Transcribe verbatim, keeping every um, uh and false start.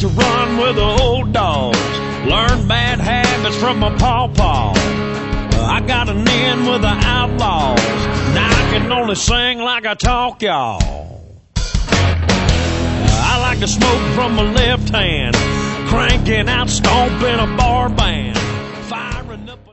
to run with the old dogs. Learned bad habits from my pawpaw. I got an in with the outlaws. Now I can only sing like I talk, y'all. I like to smoke from my left hand, cranking out, stomping a bar band.